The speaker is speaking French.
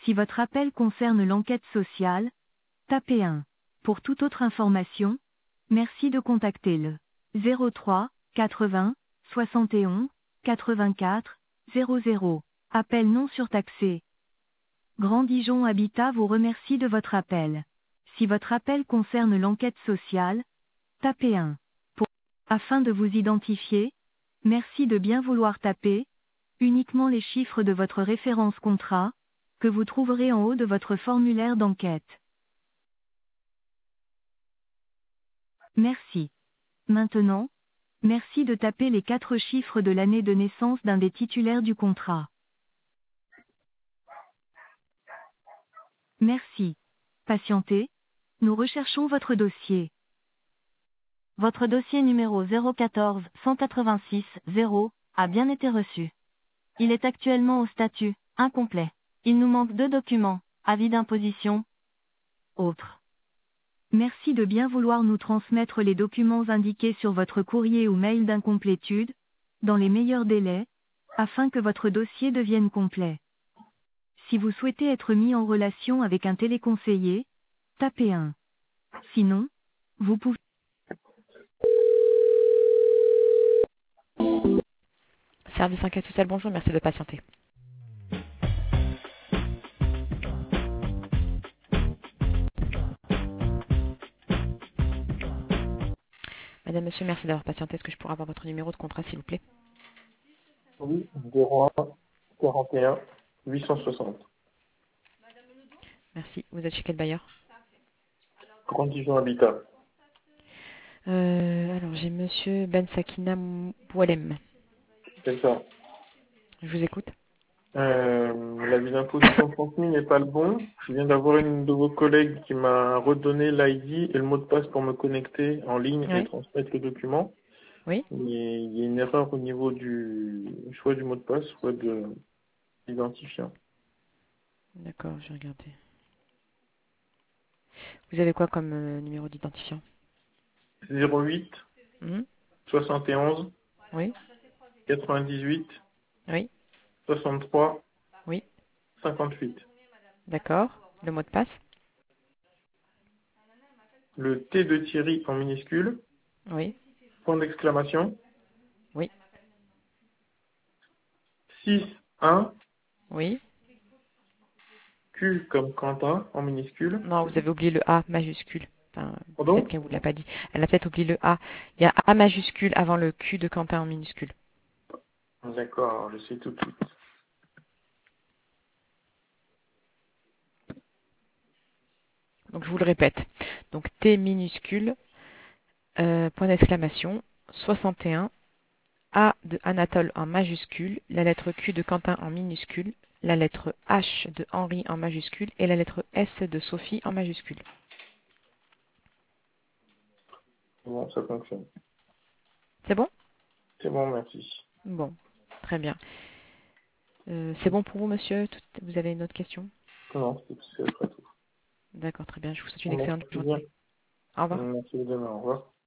Si votre appel concerne l'enquête sociale, tapez 1. Pour toute autre information, merci de contacter le 03 80 71 84 00. Appel non surtaxé. Grand Dijon Habitat vous remercie de votre appel. Si votre appel concerne l'enquête sociale, tapez 1. Afin de vous identifier, merci de bien vouloir taper uniquement les chiffres de votre référence contrat, que vous trouverez en haut de votre formulaire d'enquête. Merci. Maintenant, merci de taper les 4 chiffres de l'année de naissance d'un des titulaires du contrat. Merci. Patientez, nous recherchons votre dossier. Votre dossier numéro 014 186 0 a bien été reçu. Il est actuellement au statut incomplet. Il nous manque 2 documents, avis d'imposition, autres. Merci de bien vouloir nous transmettre les documents indiqués sur votre courrier ou mail d'incomplétude, dans les meilleurs délais, afin que votre dossier devienne complet. Si vous souhaitez être mis en relation avec un téléconseiller, tapez 1. Sinon, vous pouvez... Service enquête sociale, bonjour, merci de patienter. Madame, monsieur, merci d'avoir patienté. Est-ce que je pourrais avoir votre numéro de contrat, s'il vous plaît? Oui, 01 41 860. Merci. Vous êtes chez quel bailleur? Grand Dijon Habitat. Alors, j'ai monsieur Ben Sakina Boualem. C'est ça. Je vous écoute. L'avis d'imposition transmis n'est pas le bon. Je viens d'avoir une de vos collègues qui m'a redonné l'ID et le mot de passe pour me connecter en ligne et Oui. transmettre le document. Oui. Et il y a une erreur au niveau du choix du mot de passe, soit de l'identifiant. D'accord, je vais regarder. Vous avez quoi comme numéro d'identifiant? 08 71 Oui. 98 Oui. 63 Oui. 58. D'accord. Le mot de passe? Le T de Thierry en minuscule, Oui. point d'exclamation, Oui. 6 1 Oui. Q comme Quentin en minuscule. Non, vous avez oublié le A majuscule. Enfin, peut-être Pardon? qu'elle vous l'a pas dit. Elle a peut-être oublié le A. Il y a A majuscule avant le Q de Quentin en minuscule. D'accord, je sais tout de suite. Donc je vous le répète. Donc T minuscule, point d'exclamation, 61, A de Anatole en majuscule, la lettre Q de Quentin en minuscule, la lettre H de Henri en majuscule et la lettre S de Sophie en majuscule. Bon, ça fonctionne. C'est bon? C'est bon, merci. Bon, très bien. C'est bon pour vous, monsieur? Vous avez une autre question? Non, c'est après tout. D'accord, très bien. Je vous souhaite une Merci excellente bien. journée. Au revoir. Merci de demain, au revoir.